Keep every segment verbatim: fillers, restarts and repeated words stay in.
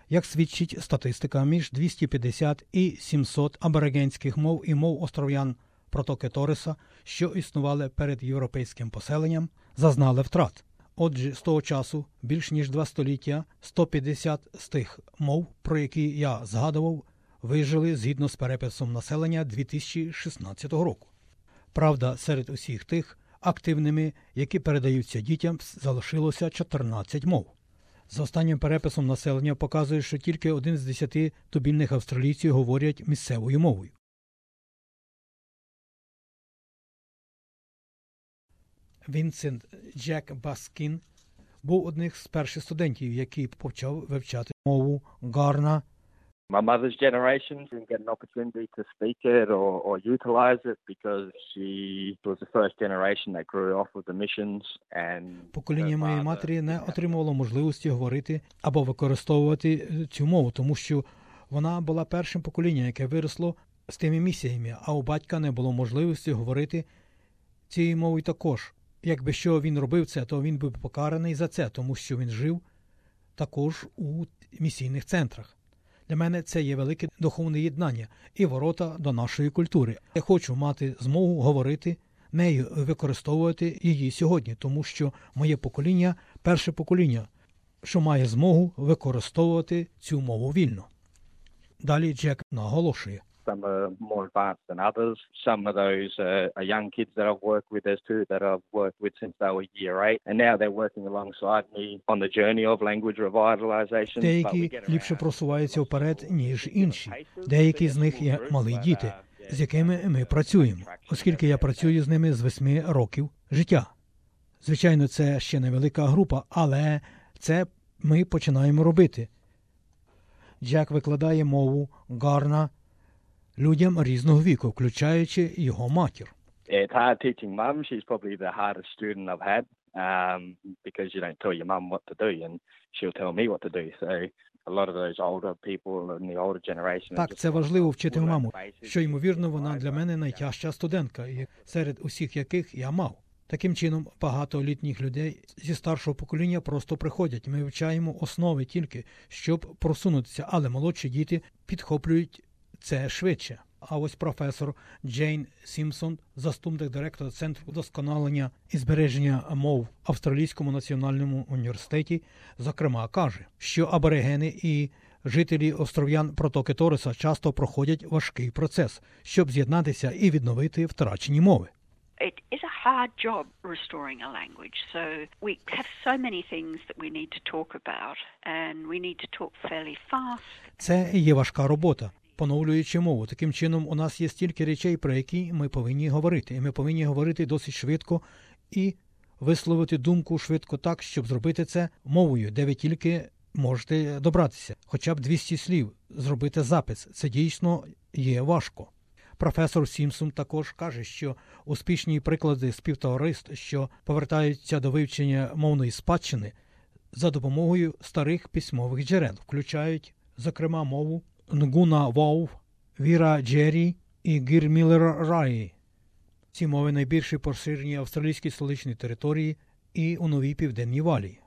Як свідчить статистика, між двісті п'ятдесят і сімсот аборигенських мов і мов остров'ян протоки Торреса, що існували перед європейським поселенням, зазнали втрат. Отже, з того часу, більш ніж два століття, сто п'ятдесят з тих мов, про які я згадував, вижили згідно з переписом населення дві тисячі шістнадцятого року. Правда, серед усіх тих, активними, які передаються дітям, залишилося чотирнадцять мов. За останнім переписом населення показує, що тільки один з десяти тубільних австралійців говорять місцевою мовою. Вінсент Джек Баскін був одним з перших студентів, який почав вивчати мову Гарна. My mother's generation didn't get an opportunity to speak it or, or utilize it because she was the first generation that grew off of the missions and Покоління моєї матері не отримувало можливості говорити або використовувати цю мову, тому що вона була першим поколінням, яке виросло з тими місіями, а у батька не було можливості говорити цією мовою також. Якби що він робив це, то він був покараний за це, тому що він жив також у місійних центрах. Для мене це є велике духовне єднання і ворота до нашої культури. Я хочу мати змогу говорити нею, використовувати її сьогодні, тому що моє покоління – перше покоління, що має змогу використовувати цю мову вільно. Далі Джек наголошує. Some are more advanced than others. Some of those are, are young kids that I've worked with. There's two that I've worked with since they were year eight. And now they're working alongside me on the journey of language revitalization. Деякі ліпше просуваються вперед, ніж інші. Деякі з них є малі діти, з якими ми працюємо, оскільки я працюю з ними з восьми років життя. Звичайно, це ще невелика група, але це ми починаємо робити. Джек викладає мову Гарна людям різного віку, включаючи його матір. It's hard teaching mum. She's probably the hardest student I've had um, because you don't tell your mum what to do and she'll tell me what to do. So a lot of those older people in the older generation. Так, це важливо вчити маму, що, ймовірно, вона для мене найтяжча студентка, серед усіх яких я мав. Таким чином, багато літніх людей зі старшого покоління просто приходять. Ми вивчаємо основи тільки, щоб просунутися, але молодші діти підхоплюють це швидше. А ось професор Джейн Сімпсон, заступник директора Центру вдосконалення і збереження мов в Австралійському національному університеті, зокрема, каже, що аборигени і жителі остров'ян протоки Торреса часто проходять важкий процес, щоб з'єднатися і відновити втрачені мови. It is a hard job restoring a language, so we have so many things that we need to talk about, and we need to talk fairly fast. Це є важка робота, поновлюючи мову. Таким чином, у нас є стільки речей, про які ми повинні говорити. І ми повинні говорити досить швидко і висловити думку швидко так, щоб зробити це мовою, де ви тільки можете добратися. Хоча б двісті слів зробити запис. Це дійсно є важко. Професор Сімпсон також каже, що успішні приклади співтовариств, що повертаються до вивчення мовної спадщини за допомогою старих письмових джерел, включають, зокрема, мову Нгуна Вов, Віра Джері і Гірмілер Раї. Ці мови найбільш поширені в австралійській столичній території і у Новій Південній Валії.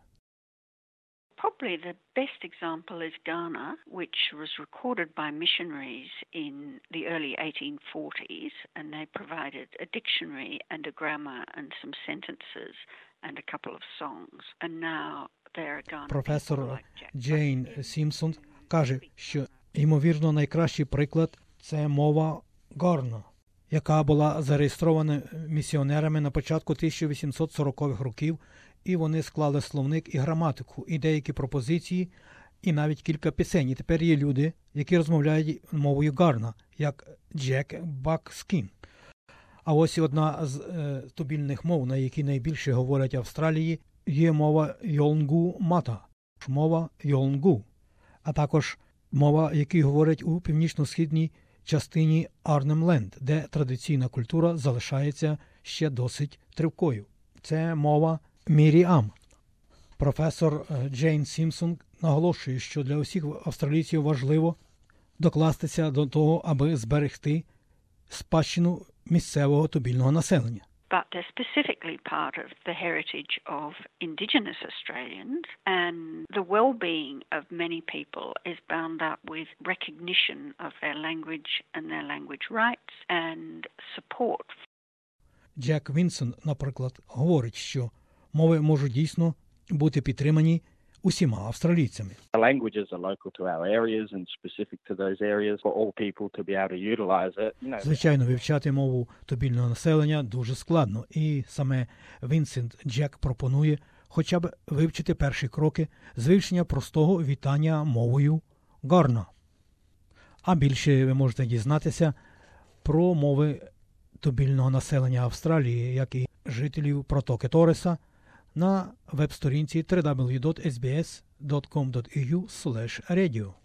Probably the best example is Ghana, which was recorded by missionaries in the early eighteen forties, and they provided a dictionary and a grammar and some sentences and a couple of songs. And now there are Ghana. Професор Джейн Сімпсон каже, що, ймовірно, найкращий приклад – це мова Гарна, яка була зареєстрована місіонерами на початку тисяча вісімсот сорокових років, і вони склали словник і граматику, і деякі пропозиції, і навіть кілька пісень. І тепер є люди, які розмовляють мовою Гарна, як Джек Баскін. А ось одна з е, тубільних мов, на якій найбільше говорять в Австралії, є мова Йолнгу Мата, мова Йолнгу, а також мова, яку говорять у північно-східній частині Арнем-Ленд, де традиційна культура залишається ще досить тривкою. Це мова Міріам. Професор Джейн Сімпсон наголошує, що для усіх австралійців важливо докластися до того, аби зберегти спадщину місцевого тубільного населення. but they're specifically part of the heritage of Indigenous Australians, and the well-being of many people is bound up with recognition of their language and their language rights and support. Джек Вінсон, наприклад, говорить, що мови можуть дійсно бути підтримані усіма австралійцями. The languages are local to our areas and specific to those areas for all people to be able to utilize it. You know. Звичайно, вивчати мову тубільного населення дуже складно, і саме Вінсент Джек пропонує хоча б вивчити перші кроки з вивчення простого вітання мовою Горна. А більше ви можете дізнатися про мови тубільного населення Австралії, як і жителів протоки Тореса, на веб-сторінці дабл ю дабл ю дабл ю крапка ес бі ес крапка ком крапка ей ю слеш радіо.